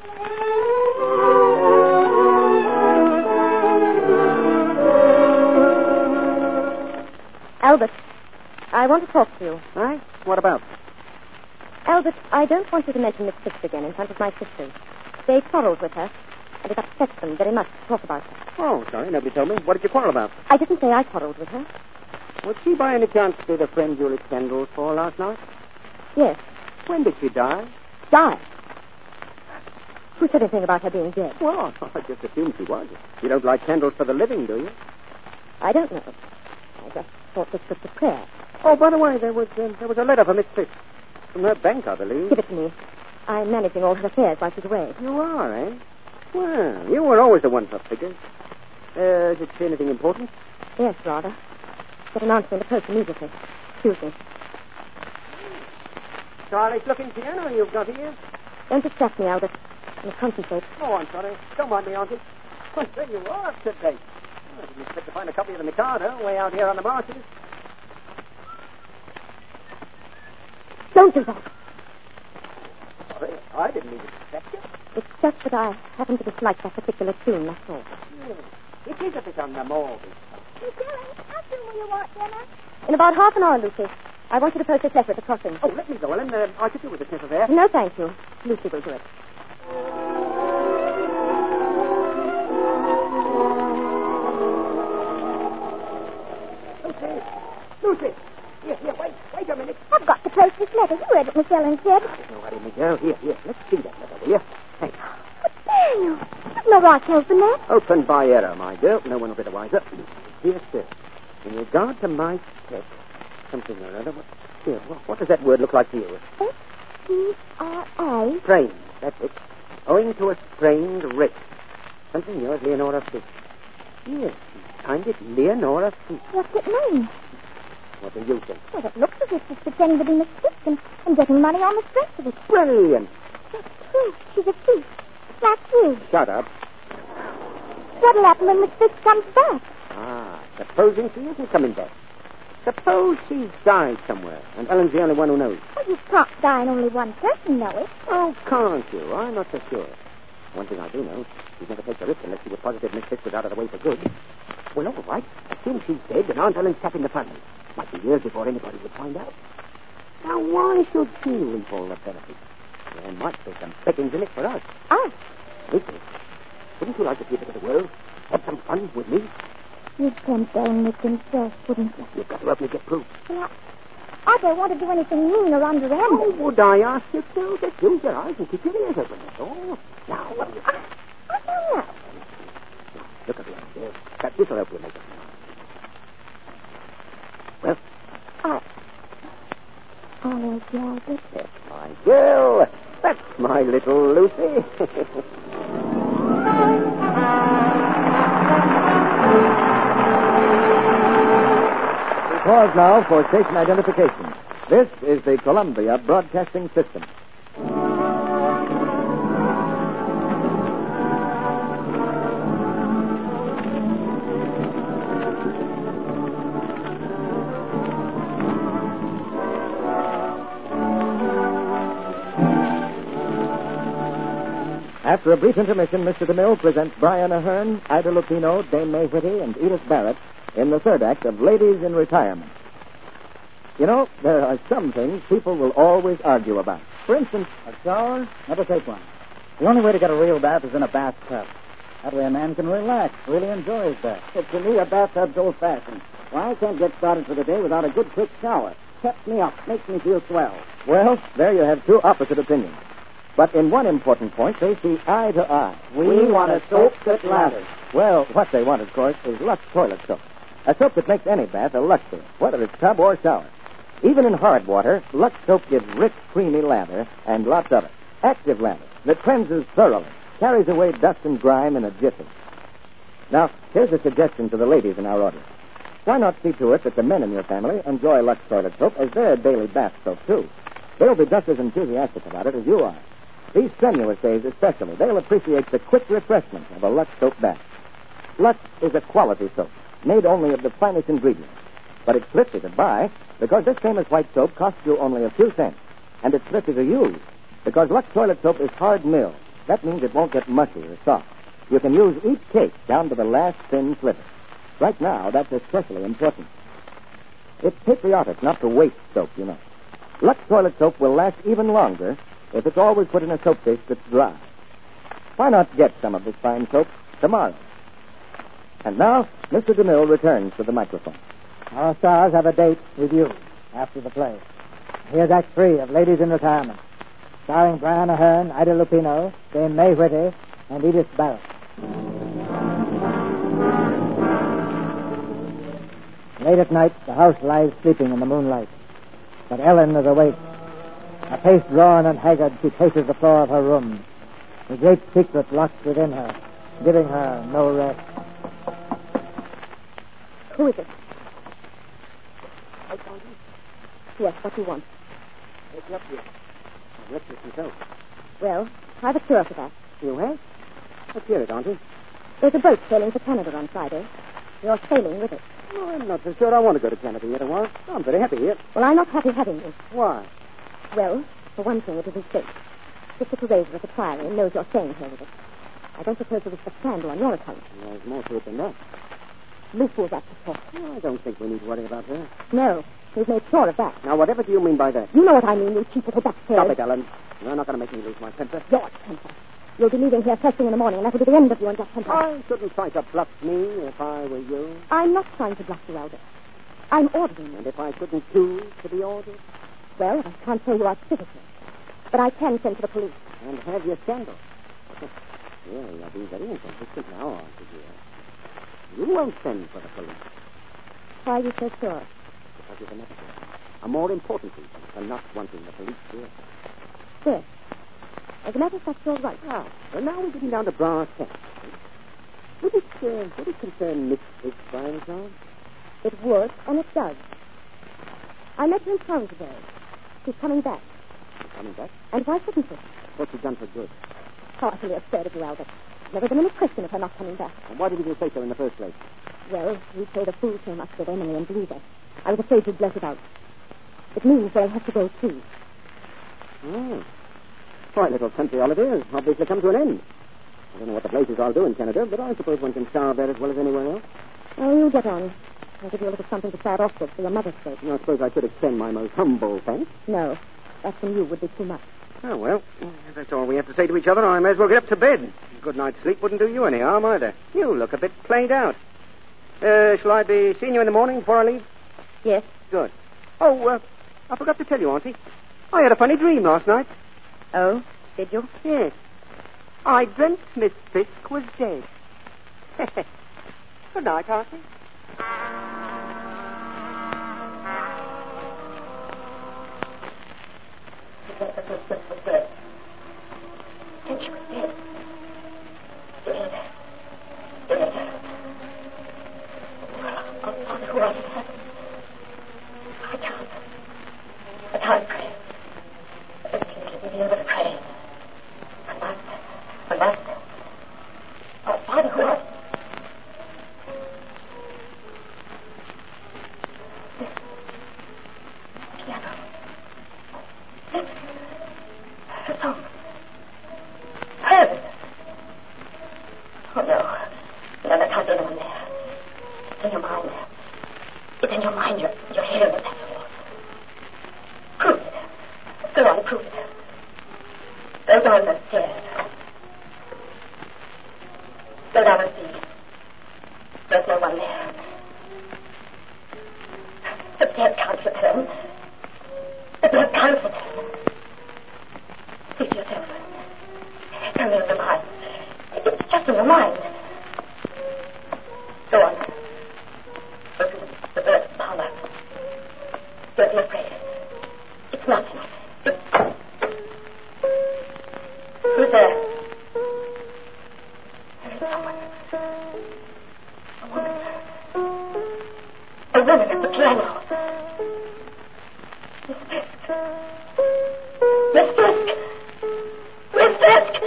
Albert, I want to talk to you. Eh? What about? Albert, I don't want you to mention Miss Fisk again in front of my sisters. They quarreled with her, and it upsets them very much to talk about her. Oh, sorry, nobody told me. What did you quarrel about? I didn't say I quarreled with her. Was she by any chance be the friend you lit candles for last night? Yes. When did she die? Die. Who said anything about her being dead? Well, I just assumed she was. You don't light candles for the living, do you? I don't know. I just thought this was the prayer. Oh, by the way, there was um, there was a letter for Miss Fisk. From her bank, I believe. Give it to me. I'm managing all her affairs while she's away. You are, eh? Well, you were always the one for figures. Uh, did it say anything important? Yes, rather. Get an answer in the post immediately. Excuse me. Stylish looking piano you've got here. Don't distract me, Albert. I must concentrate. Oh, I'm sorry. Don't mind me, Auntie. Well, there you are today. I didn't expect to find a copy of the Mikado way out here on the marshes. Don't do that. Sorry, I didn't mean to distract you. It's just that I happen to dislike that particular tune, that's all. Yeah. It is a bit on the morbid. Miss Ellen, how soon will you want dinner? In about half an hour, Lucy. I want you to post this letter at the crossing. Oh, let me go, Ellen. Uh, I could do with a sniff of air. No, thank you. Lucy will do it. Lucy! Lucy! Here, here, wait. Wait a minute. I've got to post this letter. You read it, Miss Ellen said. There's nobody, my girl. Here, here. Let's see that letter, will you? Thanks. But there you. There's no right to open that. Opened by error, my girl. No one will be the wiser. Here, sir. In regard to my pet, something or other, what, here, what, what does that word look like to you? S T R I. Sprained, that's it. Owing to a sprained wrist. Something yours, Leonora Fish. Yes, she signed it Leonora Fish. What's it mean? What do you think? Well, it looks as if she's pretending to be Miss Fisk and, and getting money on the strength of it. Brilliant. That's true. She's a thief. Like you. Shut up. What'll happen when Miss Fisk comes back? Ah, supposing she isn't coming back. Suppose she's died somewhere, and Ellen's the only one who knows. Well, you can't die and only one person know it. Oh, can't you? I'm not so sure. One thing I do know, she'd never take the risk unless she was positive Miss Fisk was out of the way for good. Well, all right. Assume she's dead and Aunt Ellen's tapping the funny. Might be years before anybody would find out. Now, why should she reap all the benefits? There might be some pickings in it for us. Us? Me too. Wouldn't you like to see a bit of the world? Have some fun with me? You'd send down Nick himself, wouldn't you? You've got to help me get proof. Well, I, I don't want to do anything mean or underhand. Oh, would I ask you to? Just use your eyes and keep your ears open, that's all. Now, what do you think? I don't know. Look at me, dear. That this'll help you make it. Well? I... I'll help you out with this. My girl, that's my little Lucy. Pause now for station identification. This is the Columbia Broadcasting System. After a brief intermission, Mister DeMille presents Brian Ahern, Ida Lupino, Dame May Whitty, and Edith Barrett in the third act of Ladies in Retirement. You know, there are some things people will always argue about. For instance, A shower? Never take one. The only way to get a real bath is in a bathtub. That way a man can relax, really enjoy his bath. But to me, a bathtub's old-fashioned. Why, I can't get started for the day without a good quick shower. Peps me up, makes me feel swell. well, there you have two opposite opinions. But in one important point, they see eye to eye. We want a soap that lathers. Well, what they want, of course, is Lux toilet soap. A soap that makes any bath a luxury, whether it's tub or shower. Even in hard water, Lux soap gives rich, creamy lather, and lots of it. Active lather that cleanses thoroughly, carries away dust and grime in a jiffy. Now, here's a suggestion to the ladies in our audience. Why not see to it that the men in your family enjoy Lux toilet soap as their daily bath soap, too? They'll be just as enthusiastic about it as you are. These strenuous days especially, they'll appreciate the quick refreshment of a Lux soap bath. Lux is a quality soap, made only of the finest ingredients. But it's thrifty to buy because this famous white soap costs you only a few cents. And it's thrifty to use because Lux toilet soap is hard milled. That means it won't get mushy or soft. You can use each cake down to the last thin sliver. Right now, that's especially important. It's patriotic not to waste soap, you know. Lux toilet soap will last even longer if it's always put in a soap dish that's dry. Why not get some of this fine soap tomorrow? And now, Mister DeMille returns to the microphone. Our stars have a date with you after the play. Here's Act Three of Ladies in Retirement, starring Brian Ahern, Ida Lupino, Dame May Whitty, and Edith Barrett. Late at night, the house lies sleeping in the moonlight. But Ellen is awake. A face drawn and haggard, she paces the floor of her room. The great secret locked within her, giving her no rest. Who is it? I found you. Yes, what do you want? Wake you up here. I've left this myself. Well, I've a cure for that. You have? Let's hear it, Auntie. There's a boat sailing for Canada on Friday. You're sailing with it. Oh, I'm not so sure I want to go to Canada yet awhile. I'm very happy here. Well, I'm not happy having you. Why? Well, for one thing, it isn't safe. Mister Teresa at the Priory knows you're staying here with us. I don't suppose there was a scandal on your account. There's more to it than that. Luke was at the talk. Oh, I don't think we need to worry about her. No, we've made sure of that. Now, whatever do you mean by that? You know what I mean, you cheap little backstairs. Stop it, Ellen. You're not going to make me lose my temper. Your temper. You'll be leaving here first thing in the morning, and that will be the end of you and your temper. I shouldn't try to bluff me if I were you. I'm not trying to bluff you, Elder. I'm ordering you. And if I couldn't choose to be ordered? Well, I can't say you are citizen. But I can send for the police. And have your scandal. Yeah, you're being very inconsistent now, aren't you, dear? You won't send for the police. Why are you so sure? Because there's another reason. A more important reason than not wanting the police here. Yes. As a matter of fact, you're right. Ah, well, now we're getting down to brass tacks. Would it, uh, would it concern Miss Fisk by any chance? It would, and it does. I met her in town today. She's coming back. She's coming back? And why shouldn't she? What's she done for good? Heartily absurd of you, Albert. There's never been any question of her not coming back. And why didn't you say so in the first place? Well, you played a fool so much with Emily and Louisa. I was afraid you'd blurt it out. It means they'll have to go, too. Oh. Quite little country holiday has obviously come to an end. I don't know what the places I'll do in Canada, but I suppose one can starve there as well as anywhere else. Oh, you get on. I'll give you a little something to start off with for your mother's sake. I suppose I should extend my most humble thanks. No. That from you would be too much. Oh, well, if that's all we have to say to each other, I may as well get up to bed. A good night's sleep wouldn't do you any harm, either. You look a bit played out. Uh, shall I be seeing you in the morning before I leave? Yes. Good. Oh, uh, I forgot to tell you, Auntie. I had a funny dream last night. Oh, did you? Yes. I dreamt Miss Fisk was dead. Good night, Auntie. Miss Fisk was dead. And she was dead. Dead. Dead. Oh, Father, who are you? I can't. I can't pray. Let me be able to pray. I must. I must. Oh, Father, who are you? Piano. The song. Heaven. Oh, no. No, there can't be anyone there. It's in your mind. It's in your mind. You're, you're hearing it, that's all. Prove it. Go on, prove it. Go down the stairs. Go down and see. There's no one there. The dead can't return. The dead can't return. See to yourself. It's only in your mind. It's just in your mind. Go on. Go to the bird's parlor. Don't be afraid. It's nothing. It's... Who's there? There is someone. A woman. A woman at the piano. Miss Fisk. Miss Fisk. Miss Fisk.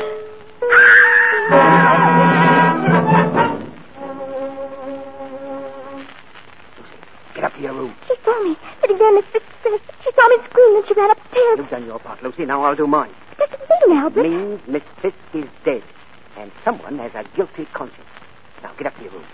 Get up to your room. She saw me. Sitting there, Miss Fisk says. She saw me scream and she ran upstairs. You've done your part, Lucy. Now I'll do mine. What does it mean, Albert? It means Miss Fisk is dead, and someone has a guilty conscience. Now get up to your room.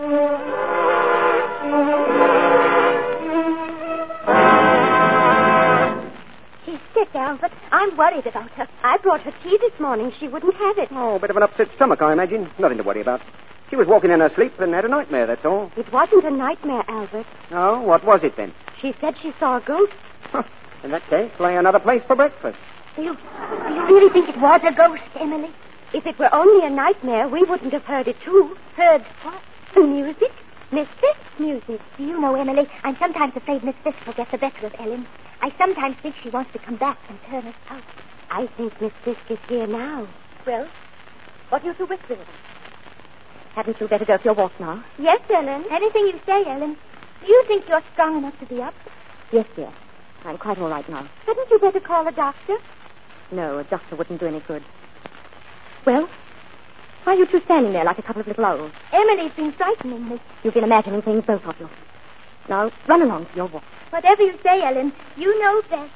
She's sick, Albert. I'm worried about her. I brought her tea this morning. She wouldn't have it. Oh, a bit of an upset stomach, I imagine. Nothing to worry about. She was walking in her sleep and had a nightmare, that's all. It wasn't a nightmare, Albert. Oh, what was it then? She said she saw a ghost. Huh. In that case, play another place for breakfast. Do you, do you really think it was a ghost, Emily? If it were only a nightmare, we wouldn't have heard it, too. Heard what? The music? Miss Fisk's music. Do you know, Emily, I'm sometimes afraid Miss Fisk will get the better of Ellen. I sometimes think she wants to come back and turn us out. I think Miss Fisk is here now. Well, what are you two whispering about? Hadn't you better go for your walk now? Yes, Ellen. Anything you say, Ellen. Do you think you're strong enough to be up? Yes, dear. I'm quite all right now. Hadn't you better call a doctor? No, a doctor wouldn't do any good. Well, why are you two standing there like a couple of little owls? Emily's been frightening me. You've been imagining things, both of you. Now, run along to your walk. Whatever you say, Ellen, you know best.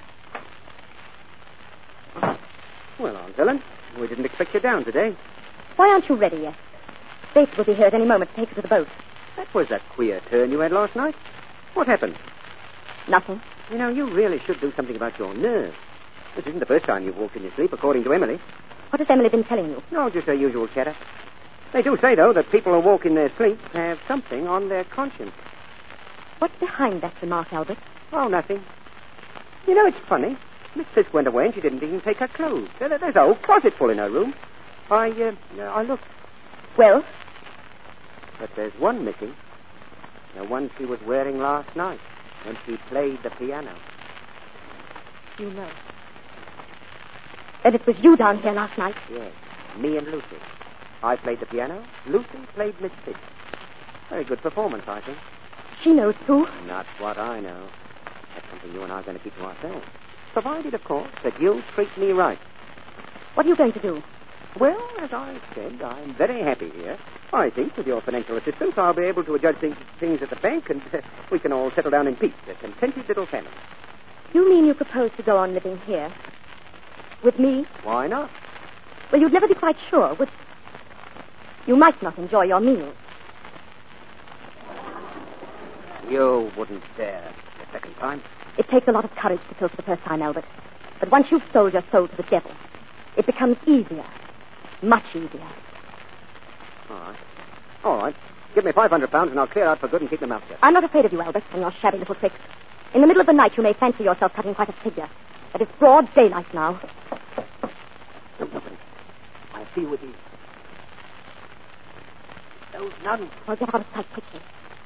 Well, Aunt Ellen, we didn't expect you down today. Why aren't you ready yet? Bates will be here at any moment to take you to the boat. That was a queer turn you had last night. What happened? Nothing. You know, you really should do something about your nerves. This isn't the first time you've walked in your sleep, according to Emily. What has Emily been telling you? No, just her usual chatter. They do say, though, that people who walk in their sleep have something on their conscience. What's behind that remark, Albert? Oh, nothing. You know, it's funny. Miss Fisk went away and she didn't even take her clothes. There, there's a whole closet full in her room. I, uh, I looked. Well? But there's one missing. The one she was wearing last night when she played the piano. You know that it was you down here last night? Yes, me and Lucy. I played the piano. Lucy played Miss Piggy. Very good performance, I think. She knows, too. Not what I know. That's something you and I are going to keep to ourselves. Provided, of course, that you treat me right. What are you going to do? Well, as I said, I'm very happy here. I think with your financial assistance, I'll be able to adjust things, things at the bank, and uh, we can all settle down in peace, a contented little family. You mean you propose to go on living here? With me? Why not? Well, you'd never be quite sure, would you? You might not enjoy your meals. You wouldn't dare the second time. It takes a lot of courage to kill for the first time, Albert. But once you've sold your soul to the devil, it becomes easier. Much easier. All right. All right. Give me five hundred pounds and I'll clear out for good and keep them out here. I'm not afraid of you, Albert, and your shabby little tricks. In the middle of the night, you may fancy yourself cutting quite a figure. But it's broad daylight now. Don't open it. I'll see you with these. Those nuns. I'll get out of sight quickly.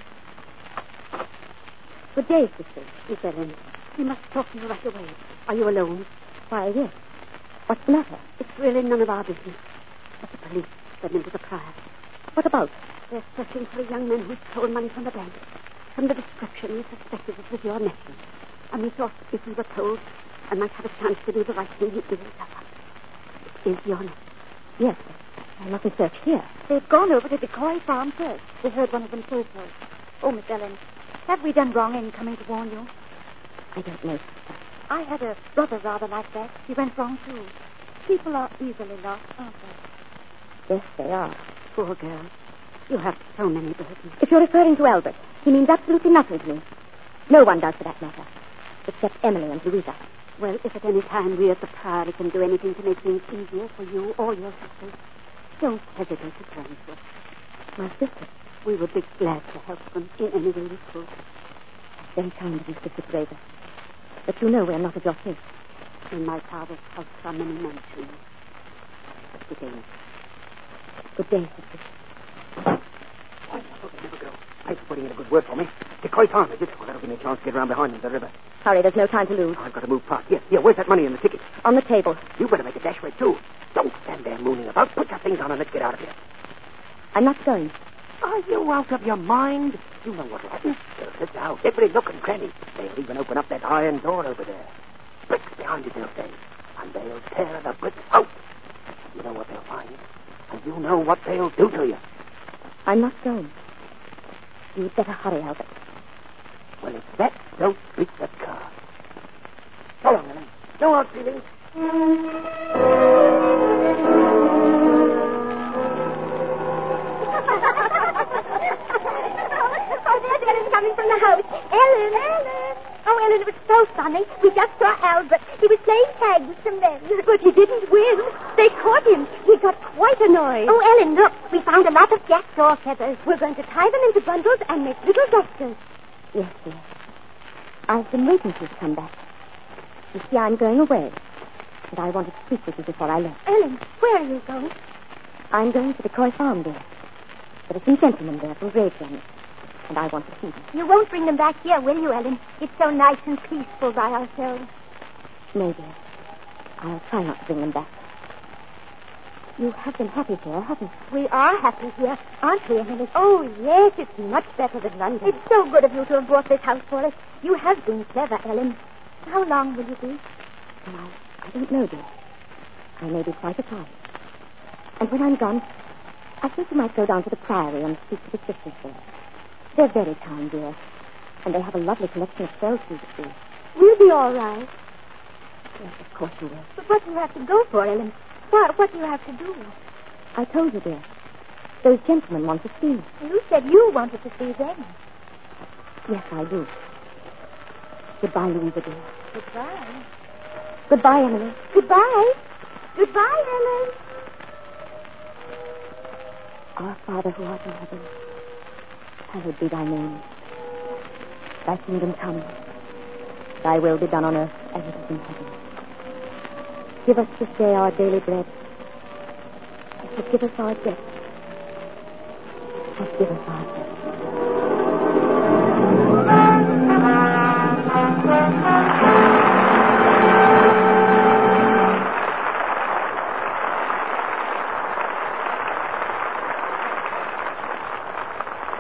Good day, sister. Miss Ellen, we must talk to you right away. Are you alone? Why, yes. What's the matter? It's really none of our business. But the police sent into the prior. What about? They're searching for a young man who stole money from the bank. From the description, we suspected it was your nephew. And we thought if we were told, I might have a chance to do the right thing. It is your nephew. Yes. I mustn't search here. They've gone over to Decoy Farm first. They heard one of them say so. Oh, Miss Ellen, have we done wrong in coming to warn you? I don't know. I had a brother rather like that. He went wrong, too. People are easily lost, aren't they? Yes, they are. Poor girl. You have so many burdens. If you're referring to Albert, he means absolutely nothing to me. No one does, for that matter. Except Emily and Louisa. Well, if at any time we at the Priory can do anything to make things easier for you or your sisters, don't hesitate to turn to us. My sisters? We would be glad to help them in any way we could. Very kind of you, Sister Teresa. But you know we're not of your faith. In my father's house are many men, too. Good day. Good day, sisters. Why, little girl. Thanks for putting in a good word for me. Decoy Farm, is it? Well, that'll give me a chance to get around behind them to the river. Hurry, there's no time to lose. I've got to move fast. Here, here, where's that money and the ticket? On the table. You better make a dash for it, too. Don't stand there mooning about. Put your things on and let's get out of here. I'm not going. Are you out of your mind? You know what'll happen. They'll sit down, every nook and cranny. They'll even open up that iron door over there. Bricks behind it, they'll say. And they'll tear the bricks out. You know what they'll find. And you know what they'll do to you. I'm not going. You'd better hurry, Albert. Well, if that don't beat the car. So long, Ellen. No hard feelings. Oh, there's Ellen coming from the house. Ellen! Ellen! Oh, Ellen, it was so funny. We just saw Albert. He was playing tag with some men. But he didn't win. They caught him. He got quite annoyed. Oh, Ellen, look. We found a lot of jackdaw feathers. We're going to tie them into bundles and make little dusters. Yes, dear. I've been waiting for you to come back. You see, I'm going away. And I wanted to speak with you before I left. Ellen, where are you going? I'm going to the Coy Farm, dear. There are some gentlemen there from Gravesend. And I want to see them. You won't bring them back here, will you, Ellen? It's so nice and peaceful by ourselves. No, dear. I'll try not to bring them back. You have been happy here, haven't you? We are happy here, aren't we, Emily? Oh, yes, it's much better than London. It's so good of you to have bought this house for us. You have been clever, Ellen. How long will you be? Well, I, I don't know, dear. I may be quite a time. And when I'm gone, I think you might go down to the Priory and speak to the sisters there. They're very kind, dear. And they have a lovely collection of spells for you to see. We'll be all right. Yes, of course you will. But what do you have to go for, Ellen? What, what do you have to do? I told you, dear. Those gentlemen want to see me. You said you wanted to see them. Yes, I do. Goodbye, Louisa, dear. Goodbye. Goodbye, Emily. Goodbye. Goodbye, Ellen. Our Father who art in heaven, hallowed be thy name. Thy kingdom come. Thy will be done on earth as it is in heaven. Give us this day our daily bread. And forgive us our debts. Forgive us our debts.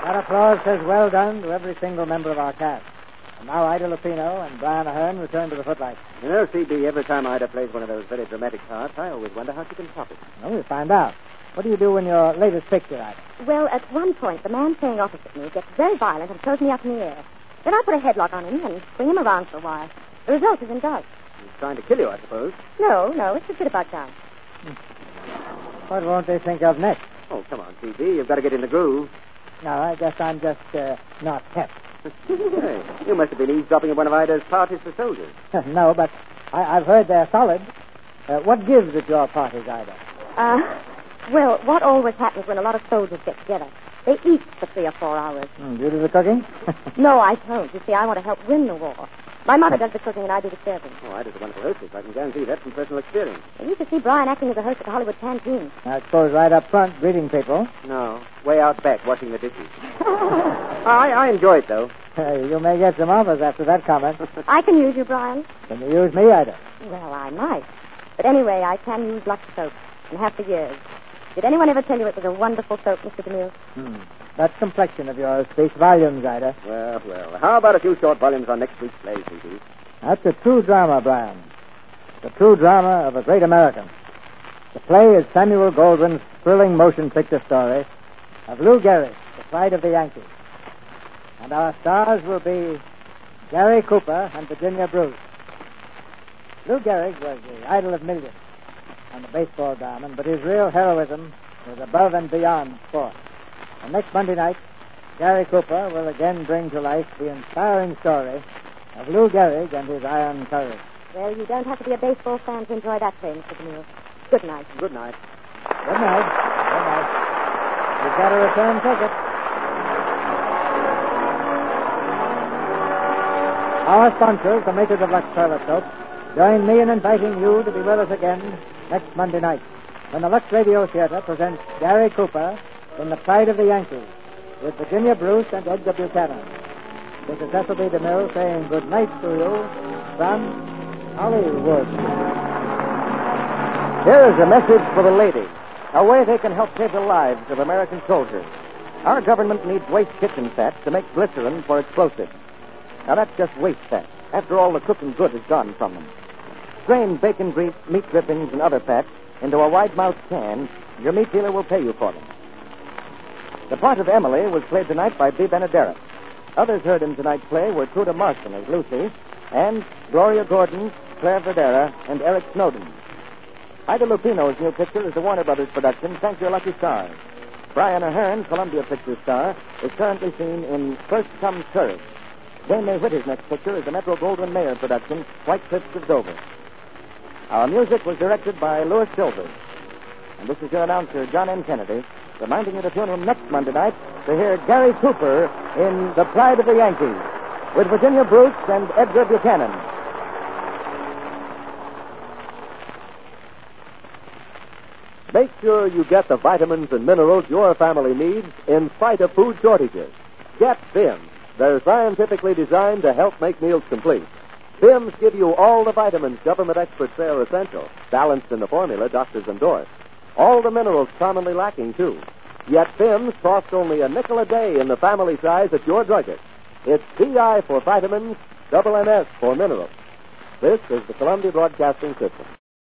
That applause says well done to every single member of our cast. And now Ida Lupino and Brian Ahern return to the footlights. You know, C B, every time Ida plays one of those very dramatic parts, I always wonder how she can top it. Well, we'll find out. What do you do in your latest picture, Ida? Well, at one point, the man playing opposite me gets very violent and throws me up in the air. Then I put a headlock on him and swing him around for a while. The result is in dark. He's trying to kill you, I suppose. No, no, it's a bit about time. What won't they think of next? Oh, come on, C B. You've got to get in the groove. No, I guess I'm just uh, not hep. Hey, you must have been eavesdropping at one of Ida's parties for soldiers. No, but I- I've heard they're solid. Uh, what gives at your parties, Ida? Uh, well, what always happens when a lot of soldiers get together? They eat for three or four hours. Mm, do you do the cooking? No, I don't. You see, I want to help win the war. My mother does the cooking and I do the serving. Oh, Ida's a wonderful hostess. I can guarantee that from personal experience. I used to see Brian acting as a host at the Hollywood Canteen. I suppose right up front, greeting people. No, way out back, washing the dishes. I, I enjoy it, though. Uh, you may get some offers after that comment. I can use you, Brian. Can you use me, Ida? Well, I might. But anyway, I can use Lux soap. And have for years. Did anyone ever tell you it was a wonderful soap, Mister DeMille? Hmm. That complexion of yours speaks volumes, Ida. Well, well. How about a few short volumes on next week's play, C B? That's a true drama, Brian. The true drama of a great American. The play is Samuel Goldwyn's thrilling motion picture story of Lou Gehrig, the pride of the Yankees. And our stars will be Gary Cooper and Virginia Bruce. Lou Gehrig was the idol of millions on the baseball diamond, but his real heroism was above and beyond sport. And next Monday night, Gary Cooper will again bring to life the inspiring story of Lou Gehrig and his iron courage. Well, you don't have to be a baseball fan to enjoy that play, Mister DeMille. Good night. Good night. Good night. Good night. You've got a return ticket. Our sponsors, the makers of Lux Toilet Soap, join me in inviting you to be with us again next Monday night when the Lux Radio Theater presents Gary Cooper in The Pride of the Yankees with Virginia Bruce and Edgar Buchanan. This is Cecil B. DeMille saying good night to you from Hollywood. Here is a message for the ladies, a way they can help save the lives of American soldiers. Our government needs waste kitchen fat to make glycerin for explosives. Now, that's just waste fat. After all, the cooking good is gone from them. Strain bacon grease, meat drippings, and other fats into a wide-mouthed can. Your meat dealer will pay you for them. The part of Emily was played tonight by Bea Benaderet. Others heard in tonight's play were Truda Marson as Lucy, and Gloria Gordon, Claire Verdera, and Eric Snowden. Ida Lupino's new picture is a Warner Brothers production, Thank Your Lucky Stars. Brian Ahern, Columbia Pictures star, is currently seen in First Comes Courage. Dame May Whitty's next picture is a Metro-Goldwyn-Mayer production, White Cliffs of Dover. Our music was directed by Louis Silvers. And this is your announcer, John M. Kennedy, reminding you to tune in next Monday night to hear Gary Cooper in The Pride of the Yankees with Virginia Bruce and Edgar Buchanan. Make sure you get the vitamins and minerals your family needs in spite of food shortages. Get Vims. They're scientifically designed to help make meals complete. Vims give you all the vitamins government experts say are essential, balanced in the formula doctors endorse. All the minerals commonly lacking, too. Yet Vims cost only a nickel a day in the family size at your druggist. It's V I for vitamins, double M S for minerals. This is the Columbia Broadcasting System.